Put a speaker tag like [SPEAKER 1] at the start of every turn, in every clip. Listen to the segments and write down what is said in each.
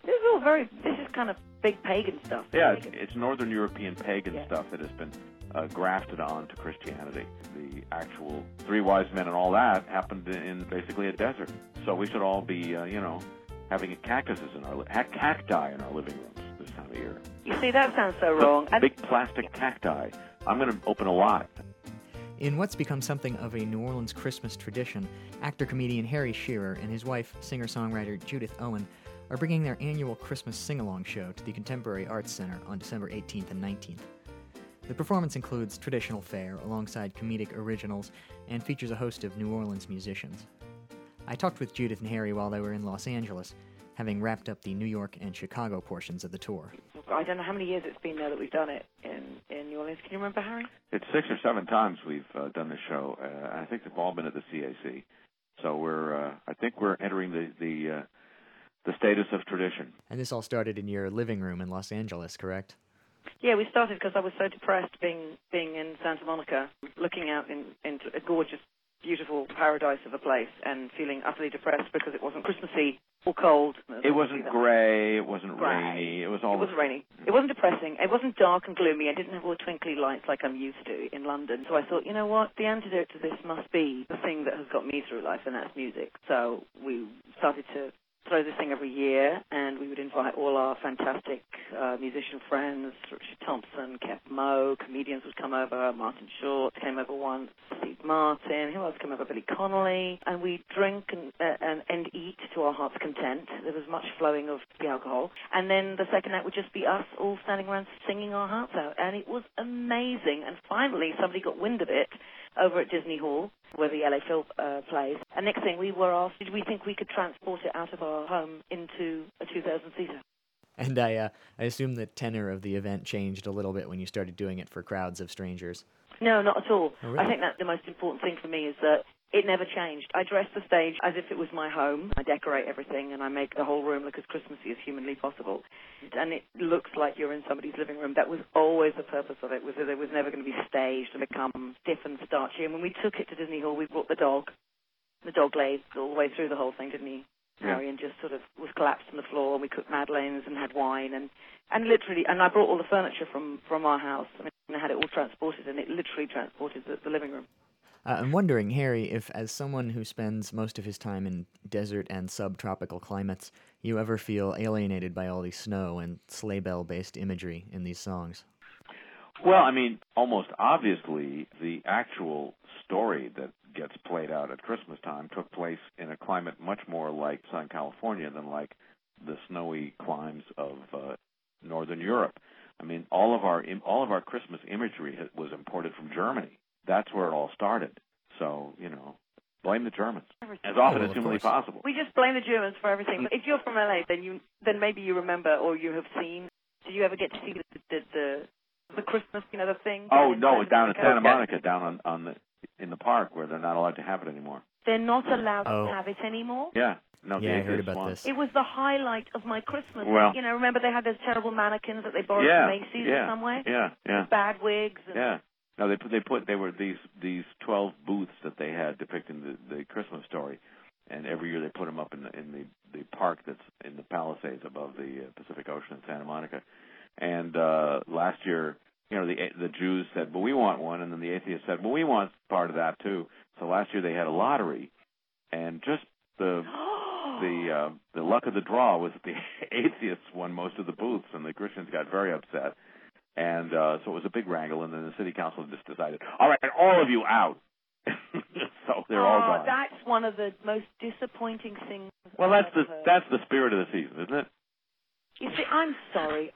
[SPEAKER 1] This is kind of big pagan stuff.
[SPEAKER 2] Yeah, it's Northern European pagan stuff that has been grafted on to Christianity. The actual three wise men and all that happened in basically a desert. So we should all be, having cacti in our living rooms this time of year.
[SPEAKER 1] You see, that sounds so wrong.
[SPEAKER 2] Big plastic cacti. I'm going to open a lot.
[SPEAKER 3] In what's become something of a New Orleans Christmas tradition, actor-comedian Harry Shearer and his wife, singer-songwriter Judith Owen, are bringing their annual Christmas sing-along show to the Contemporary Arts Center on December 18th and 19th. The performance includes traditional fare alongside comedic originals and features a host of New Orleans musicians. I talked with Judith and Harry while they were in Los Angeles, having wrapped up the New York and Chicago portions of the tour.
[SPEAKER 1] I don't know how many years it's been now that we've done it in New Orleans. Can you remember, Harry?
[SPEAKER 2] It's 6 or 7 times we've done this show. I think they've all been at the CAC. So I think we're entering the status of tradition.
[SPEAKER 3] And this all started in your living room in Los Angeles, correct?
[SPEAKER 1] Yeah, we started because I was so depressed being in Santa Monica, looking out into a gorgeous, beautiful paradise of a place and feeling utterly depressed because it wasn't Christmassy or cold.
[SPEAKER 2] It wasn't gray, it wasn't rainy, it was
[SPEAKER 1] rainy. It wasn't depressing, it wasn't dark and gloomy, I didn't have all the twinkly lights like I'm used to in London. So I thought, you know what, the antidote to this must be the thing that has got me through life, and that's music. So we started to throw this thing every year, and we would invite all our fantastic musician friends, Richard Thompson, Kev Moe, comedians would come over, Martin Short came over once, Steve Martin, who else came over, Billy Connolly, and we'd drink and eat to our heart's content. There was much flowing of the alcohol, and then the second night would just be us all standing around singing our hearts out, and it was amazing. And finally somebody got wind of it over at Disney Hall, where the LA Phil plays. And next thing we were asked, did we think we could transport it out of our home into a 2,000-seater?
[SPEAKER 3] And I assume the tenor of the event changed a little bit when you started doing it for crowds of strangers.
[SPEAKER 1] No, not at all.
[SPEAKER 3] Oh, really?
[SPEAKER 1] I think that the most important thing for me is that it never changed. I dress the stage as if it was my home. I decorate everything, and I make the whole room look as Christmassy as humanly possible. And it looks like you're in somebody's living room. That was always the purpose of it, was that it was never going to be staged and become stiff and starchy. And when we took it to Disney Hall, we brought the dog. The dog lay all the way through the whole thing, didn't he, Harry? And just sort of was collapsed on the floor, and we cooked madeleines and had wine. And literally, and I brought all the furniture from our house. I mean, I had it all transported, and it literally transported the living room.
[SPEAKER 3] I'm wondering, Harry, if as someone who spends most of his time in desert and subtropical climates, you ever feel alienated by all the snow and sleigh bell-based imagery in these songs?
[SPEAKER 2] Well, I mean, almost obviously, the actual story that gets played out at Christmas time took place in a climate much more like Southern California than like the snowy climes of Northern Europe. I mean, all of our Christmas imagery was imported from Germany. That's where it all started. So, blame the Germans as often as humanly possible.
[SPEAKER 1] We just blame the Germans for everything. But if you're from LA, then maybe you remember or you have seen. Did you ever get to see the Christmas, the thing?
[SPEAKER 2] Oh no, down in Santa Monica, down in the park where they're not allowed to have it anymore.
[SPEAKER 1] They're not allowed to have it anymore?
[SPEAKER 2] Yeah. No,
[SPEAKER 3] I heard about this.
[SPEAKER 1] It was the highlight of my Christmas.
[SPEAKER 2] Well,
[SPEAKER 1] remember they had those terrible mannequins that they borrowed from Macy's or somewhere?
[SPEAKER 2] Yeah.
[SPEAKER 1] Bad wigs.
[SPEAKER 2] No, they were these 12 booths that they had depicting the Christmas story, and every year they put them up in the park that's in the Palisades above the Pacific Ocean in Santa Monica. And last year, the Jews said, "Well, we want one," and then the atheists said, "Well, we want part of that too." So last year they had a lottery, and just the luck of the draw was that the atheists won most of the booths, and the Christians got very upset. And so it was a big wrangle, and then the city council just decided, all right, all of you out. So they're all gone.
[SPEAKER 1] That's one of the most disappointing things.
[SPEAKER 2] Well, that's the spirit of the season, isn't it?
[SPEAKER 1] You see, I'm sorry.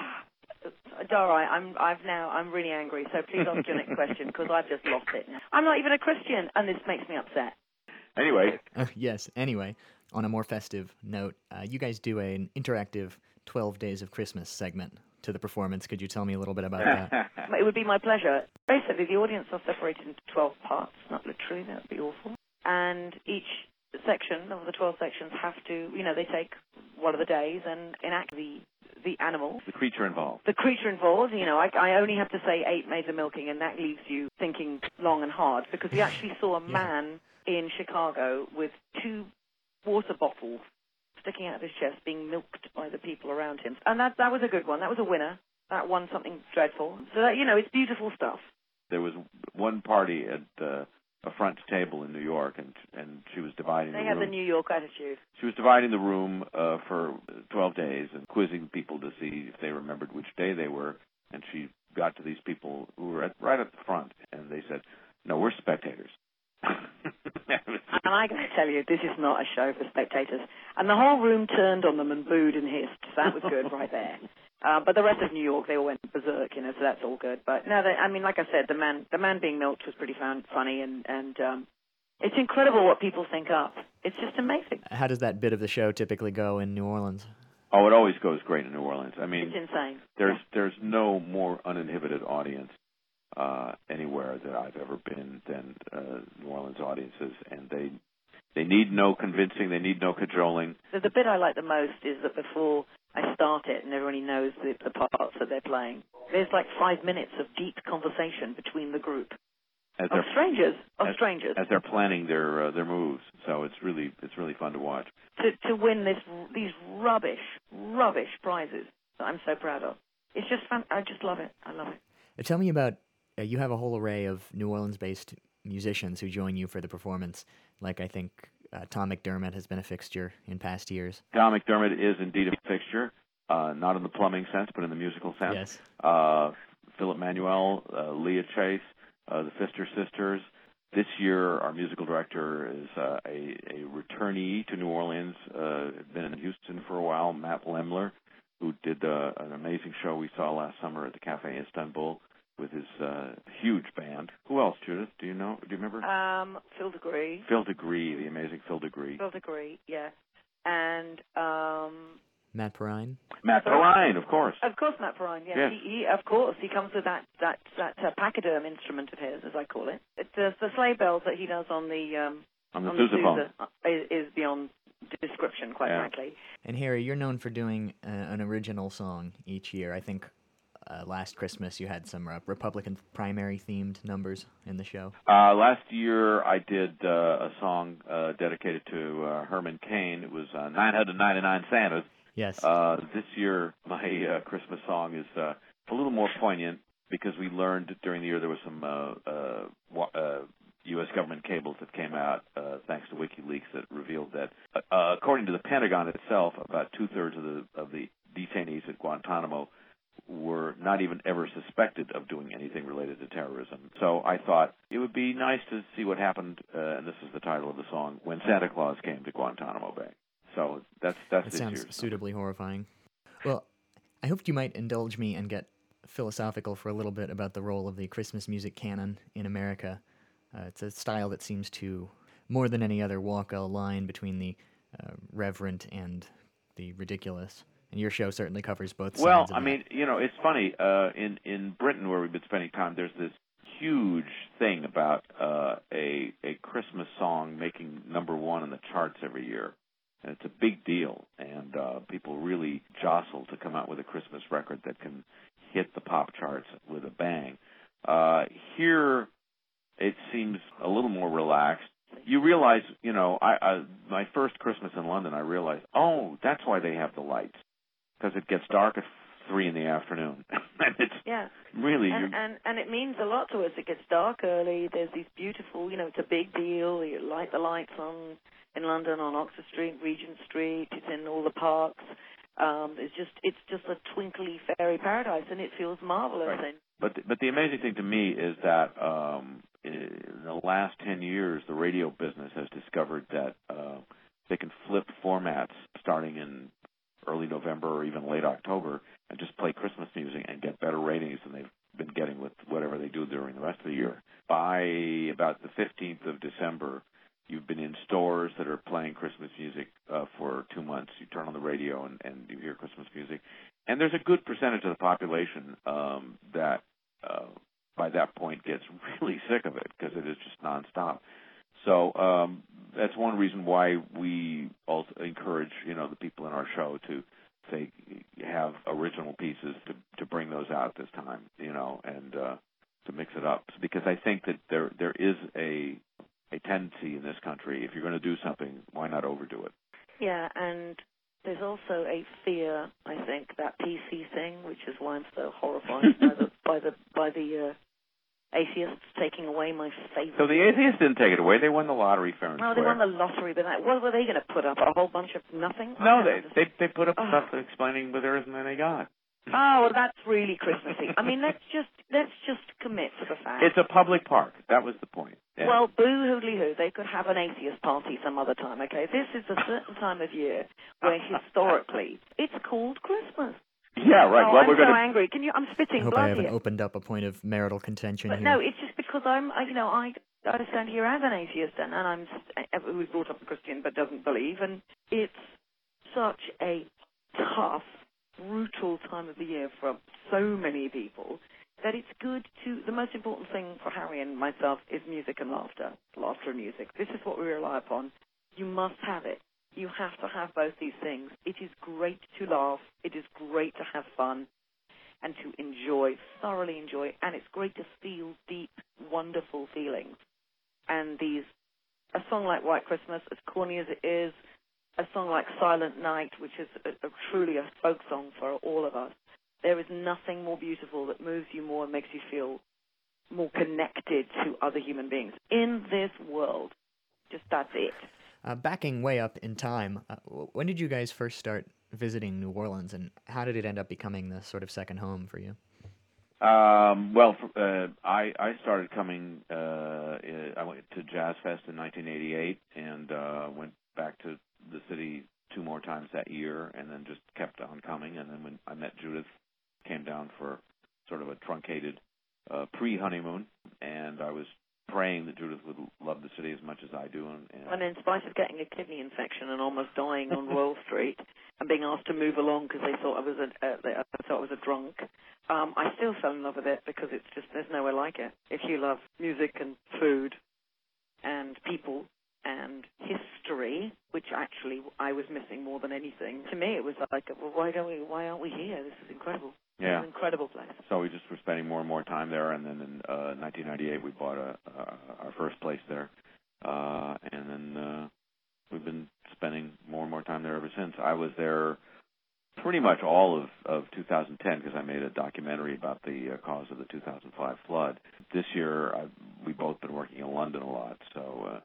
[SPEAKER 1] Dara, I'm really angry, so please ask your next question, because I've just lost it now. I'm not even a Christian, and this makes me upset.
[SPEAKER 2] Anyway.
[SPEAKER 3] Yes, anyway, on a more festive note, you guys do an interactive 12 Days of Christmas segment to the performance. Could you tell me a little bit about that?
[SPEAKER 1] It would be my pleasure. Basically, the audience are separated into 12 parts, not literally, that would be awful. And each section of the 12 sections have to, they take one of the days and enact the animal.
[SPEAKER 2] The creature involved.
[SPEAKER 1] The creature involved. I only have to say 8 maids a milking, and that leaves you thinking long and hard, because we actually saw a man in Chicago with 2 water bottles sticking out of his chest, being milked by the people around him. And that was a good one. That was a winner. That won something dreadful. So, that, it's beautiful stuff.
[SPEAKER 2] There was one party at a front table in New York, and she was dividing the room.
[SPEAKER 1] They have the New York attitude.
[SPEAKER 2] She was dividing the room for 12 days and quizzing people to see if they remembered which day they were. And she got to these people who were right at the front, and they said, "No, we're spectators."
[SPEAKER 1] And I got to tell you, this is not a show for spectators. And the whole room turned on them and booed and hissed. So that was good right there. But the rest of New York, they all went berserk, so that's all good. But no, like I said, the man being milked was pretty funny, and it's incredible what people think up. It's just amazing.
[SPEAKER 3] How does that bit of the show typically go in New Orleans?
[SPEAKER 2] Oh, it always goes great in New Orleans. I mean,
[SPEAKER 1] it's insane.
[SPEAKER 2] There's no more uninhibited audience anywhere that I've ever been than New Orleans audiences, and they need no convincing, they need no cajoling.
[SPEAKER 1] The bit I like the most is that before I start it and everybody knows the parts that they're playing, there's like 5 minutes of deep conversation between the group of strangers.
[SPEAKER 2] As they're planning their moves. So it's really fun to watch.
[SPEAKER 1] To win these rubbish prizes that I'm so proud of. It's just fun. I just love it. I love it.
[SPEAKER 3] Tell me about, you have a whole array of New Orleans-based musicians who join you for the performance. Like I think Tom McDermott has been a fixture in past years.
[SPEAKER 2] Tom McDermott is indeed a fixture, not in the plumbing sense, but in the musical sense.
[SPEAKER 3] Yes.
[SPEAKER 2] Philip Manuel, Leah Chase, the Pfister Sisters. This year, our musical director is a returnee to New Orleans, been in Houston for a while, Matt Lemler, who did an amazing show we saw last summer at the Cafe Istanbul with his huge band. Who else, Judith? Do you know? Do you remember?
[SPEAKER 1] Phil DeGree.
[SPEAKER 2] Phil DeGree, the amazing Phil DeGree.
[SPEAKER 1] Phil DeGree, yeah. And
[SPEAKER 3] Matt Perrine.
[SPEAKER 2] Matt Perrine, of course.
[SPEAKER 1] Of course, Matt Perrine. Yeah,
[SPEAKER 2] yes.
[SPEAKER 1] He of course he comes with that pachyderm instrument of his, as I call it. It's the sleigh bells that he does on the
[SPEAKER 2] sousaphone
[SPEAKER 1] is beyond description, quite frankly.
[SPEAKER 3] And Harry, you're known for doing an original song each year. I think last Christmas you had some Republican primary-themed numbers in the show.
[SPEAKER 2] Last year I did a song dedicated to Herman Cain. It was 999 Santas.
[SPEAKER 3] Yes.
[SPEAKER 2] This year my Christmas song is a little more poignant because we learned during the year there was some U.S. government cables that came out thanks to WikiLeaks that revealed that, according to the Pentagon itself, about two-thirds of the detainees at Guantanamo were not even ever suspected of doing anything related to terrorism. So I thought it would be nice to see what happened, and this is the title of the song, when Santa Claus came to Guantanamo Bay. So that's
[SPEAKER 3] that
[SPEAKER 2] this
[SPEAKER 3] sounds
[SPEAKER 2] year's
[SPEAKER 3] suitably horrifying. Well, I hoped you might indulge me and get philosophical for a little bit about the role of the Christmas music canon in America. It's a style that seems to, more than any other, walk a line between the reverent and the ridiculous. And your show certainly covers both sides.
[SPEAKER 2] Well,
[SPEAKER 3] of
[SPEAKER 2] I mean, it's funny. In Britain, where we've been spending time, there's this huge thing about a Christmas song making number one in the charts every year. And it's a big deal, and people really jostle to come out with a Christmas record that can hit the pop charts with a bang. Here, it seems a little more relaxed. You realize, my first Christmas in London, I realized, that's why they have the lights, because it gets dark at 3 in the afternoon. And it's really...
[SPEAKER 1] And it means a lot to us. It gets dark early. There's these beautiful, it's a big deal. You light the lights on in London on Oxford Street, Regent Street. It's in all the parks. It's just a twinkly fairy paradise, and it feels marvelous.
[SPEAKER 2] Right. But the amazing thing to me is that in the last 10 years, the radio business has discovered that they can flip formats starting in early November or even late October and just play Christmas music and get better ratings than they've been getting with whatever they do during the rest of the year. By about the 15th of December, you've been in stores that are playing Christmas music for 2 months. You turn on the radio and you hear Christmas music. And there's a good percentage of the population that by that point gets really sick of it because it is just nonstop. So that's one reason why we also encourage, the people in our show to say have original pieces to bring those out this time, and to mix it up. Because I think that there is a tendency in this country, if you're going to do something, why not overdo it?
[SPEAKER 1] Yeah, and There's also a fear, I think, that PC thing, which is why I'm so horrified by the atheists taking away my favorite.
[SPEAKER 2] So the atheists didn't take it away. They won the lottery fair and
[SPEAKER 1] square.
[SPEAKER 2] square.
[SPEAKER 1] They won the lottery, but what were they going to put up? A whole bunch of nothing?
[SPEAKER 2] No, they put up stuff explaining that there isn't any God.
[SPEAKER 1] Oh, well, that's really Christmassy. I mean, let's just commit to the fact.
[SPEAKER 2] It's a public park. That was the point. Yeah.
[SPEAKER 1] Well, boo-hoodly-hoo, they could have an atheist party some other time, okay? This is a certain time of year where historically it's called Christmas.
[SPEAKER 2] Yeah, right.
[SPEAKER 1] Oh,
[SPEAKER 2] well,
[SPEAKER 1] I'm so angry. I'm spitting
[SPEAKER 3] I hope
[SPEAKER 1] blood
[SPEAKER 3] I haven't
[SPEAKER 1] here.
[SPEAKER 3] opened up a point of marital contention
[SPEAKER 1] But
[SPEAKER 3] here.
[SPEAKER 1] no, it's just because I stand here as an atheist and I'm who's brought up a Christian but doesn't believe, and it's such a tough, brutal time of the year for so many people that it's good to. The most important thing for Harry and myself is music and laughter and music. This is what we rely upon. You must have it. You have to have both these things. It is great to laugh. It is great to have fun and to thoroughly enjoy, and it's great to feel deep, wonderful feelings. And a song like White Christmas, as corny as it is, a song like Silent Night, which is truly a folk song for all of us, there is nothing more beautiful that moves you more and makes you feel more connected to other human beings in this world. Just that's it.
[SPEAKER 3] Backing way up in time, when did you guys first start visiting New Orleans, and how did it end up becoming the sort of second home for you?
[SPEAKER 2] I started coming. I went to Jazz Fest in 1988, and went back to the city 2 more times that year, and then just kept on coming. And then when I met Judith, came down for sort of a truncated pre-honeymoon, and I was praying that Judith would love the city as much as I do.
[SPEAKER 1] And in spite of getting a kidney infection and almost dying on Royal Street and being asked to move along because they thought I was a drunk, I still fell in love with it because it's just, there's nowhere like it. If you love music and food and people and history, which actually I was missing more than anything, to me it was like, well, why aren't we here? This is incredible.
[SPEAKER 2] Yeah.
[SPEAKER 1] It's an incredible place.
[SPEAKER 2] So we just were spending more and more time there, and then in 1998 we bought our first place there, and then we've been spending more and more time there ever since. I was there pretty much all of 2010 because I made a documentary about the cause of the 2005 flood. This year we've both been working in London a lot, so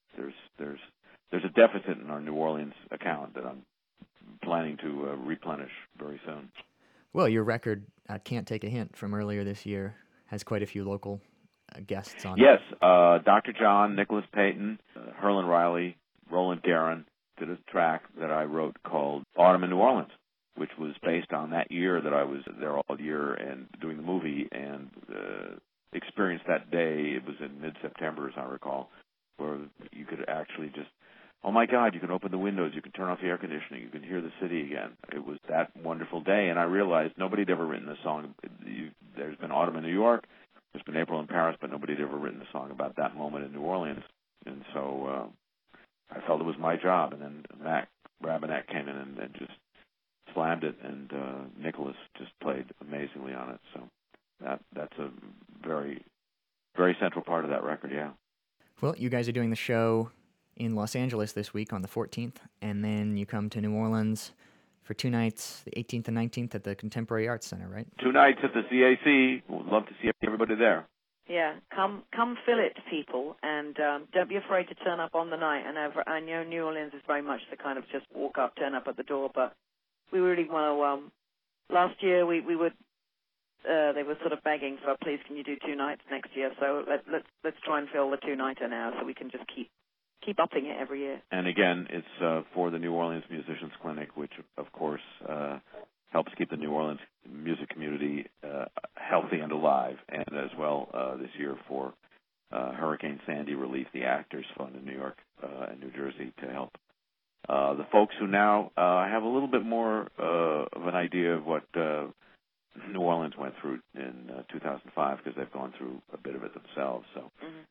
[SPEAKER 2] there's a deficit in our New Orleans account that I'm planning to replenish very soon.
[SPEAKER 3] Well, your record, Can't Take a Hint, from earlier this year, has quite a few local guests on it.
[SPEAKER 2] Yes, Dr. John, Nicholas Payton, Herlin Riley, Roland Guerin did a track that I wrote called Autumn in New Orleans, which was based on that year that I was there all year and doing the movie, and experienced that day. It was in mid-September, as I recall, where you could actually just, oh my God, you can open the windows, you can turn off the air conditioning, you can hear the city again. It was that wonderful day, and I realized nobody had ever written a song. There's been Autumn in New York, there's been April in Paris, but nobody had ever written a song about that moment in New Orleans. And so I felt it was my job, and then Mac Rabinek came in and just slammed it, and Nicholas just played amazingly on it. So that's a very, very central part of that record, yeah.
[SPEAKER 3] Well, you guys are doing the show in Los Angeles this week on the 14th, and then you come to New Orleans for 2 nights, the 18th and 19th at the Contemporary Arts Center, right?
[SPEAKER 2] 2 nights at the CAC. We'd love to see everybody there.
[SPEAKER 1] Yeah, come feel it, people, and don't be afraid to turn up on the night. And I know New Orleans is very much the kind of just walk up, turn up at the door, but we really want to. Last year we would. They were sort of begging for, please, can you do 2 nights next year? So let's try and fill the 2-nighter now, so we can just keep upping it every year.
[SPEAKER 2] And again, it's for the New Orleans Musicians Clinic, which of course helps keep the New Orleans music community healthy and alive, and as well this year for Hurricane Sandy relief, the Actors Fund in New York and New Jersey to help the folks who now have a little bit more of an idea of what New Orleans went through in 2005, because they've gone through a bit of it themselves. So,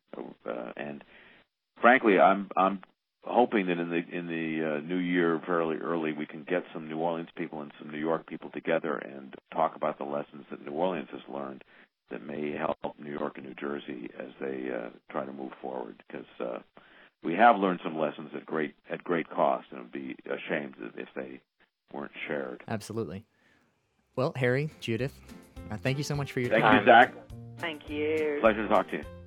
[SPEAKER 2] and frankly, I'm hoping that in the new year, fairly early, we can get some New Orleans people and some New York people together and talk about the lessons that New Orleans has learned that may help New York and New Jersey as they try to move forward. Because we have learned some lessons at great cost, and it would be a shame if they weren't shared.
[SPEAKER 3] Absolutely. Well, Harry, Judith, thank you so much for your time.
[SPEAKER 2] Thank you, Zach.
[SPEAKER 1] Thank you.
[SPEAKER 2] Pleasure to talk to you.